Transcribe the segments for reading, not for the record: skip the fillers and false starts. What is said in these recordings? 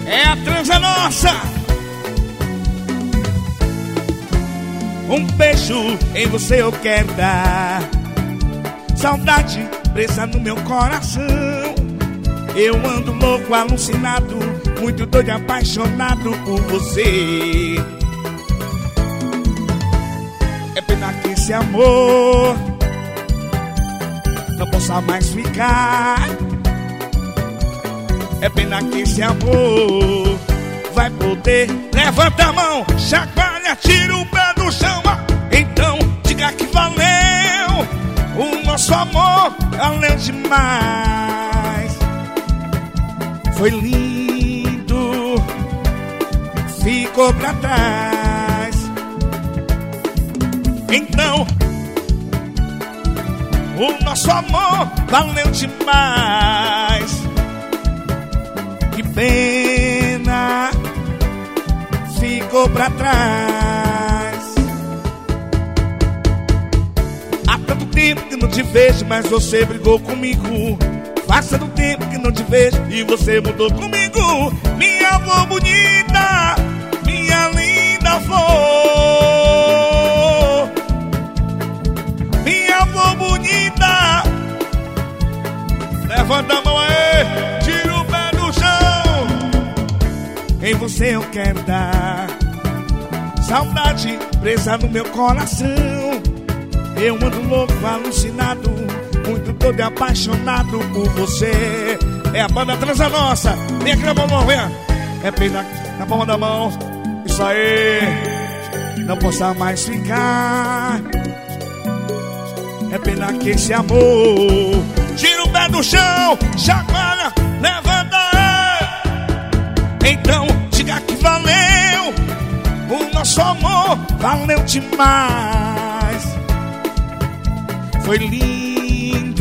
É a transa nossa. Um beijo em você eu quero dar. Saudade presa no meu coração. Eu ando louco, alucinado, muito doido, apaixonado por você. É pena que esse amor não possa mais ficar. É pena que esse amor vai poder. Levanta a mão, chacoalha, tira o pé do chão. Então diga que valeu. O nosso amor valeu demais. Foi lindo, ficou pra trás. Então o nosso amor valeu demais. Que pena, ficou pra trás. Há tanto tempo que não te vejo, mas você brigou comigo. Faz tanto tempo que não te vejo e você mudou comigo. Minha avó bonita, minha linda avó. Minha avó bonita. Levanta a mão aí, tira o pé do chão. Em você eu quero dar. Saudade presa no meu coração. Eu ando louco, alucinado, muito todo e apaixonado por você. É a banda Transa Nossa. Vem aqui na mão, vem. É pena na palma da mão. Isso aí, não possa mais ficar. É pena que esse amor tira o pé do chão, chacoalha, levanta aí. Então diga que valeu. O nosso amor valeu demais. Foi lindo,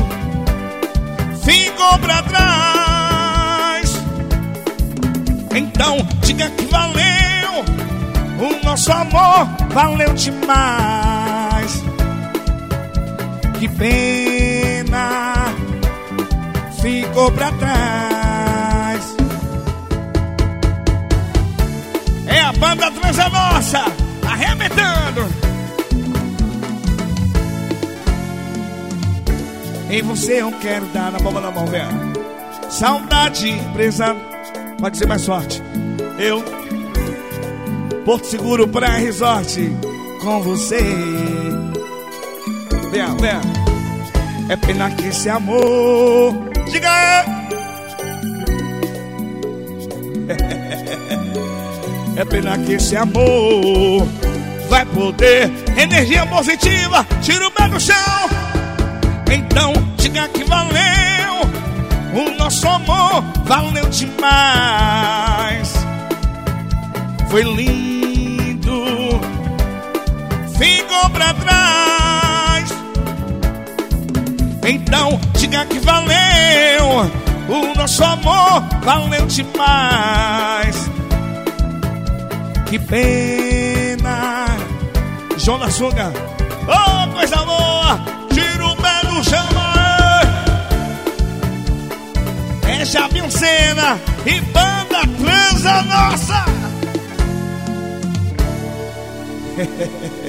ficou pra trás. Então diga que valeu. O nosso amor valeu demais. Que pena, ficou pra trás. É a banda Transa Nossa, arrebentando. Em você eu quero dar na palma da mão, velho. Saudade presa, pode ser mais forte. Eu, Porto Seguro Praia Resort, com você. Vem, vem. É pena que esse amor, diga aí. É pena que esse amor vai poder. Energia positiva, tira o pé do chão. Então diga que valeu. O nosso amor valeu demais. Foi lindo, ficou pra trás. Então diga que valeu. O nosso amor valeu demais. Que pena. João da Sunga. Oh, coisa boa. Tira o pé do chão. É Javinho Sena e banda Transa Nossa.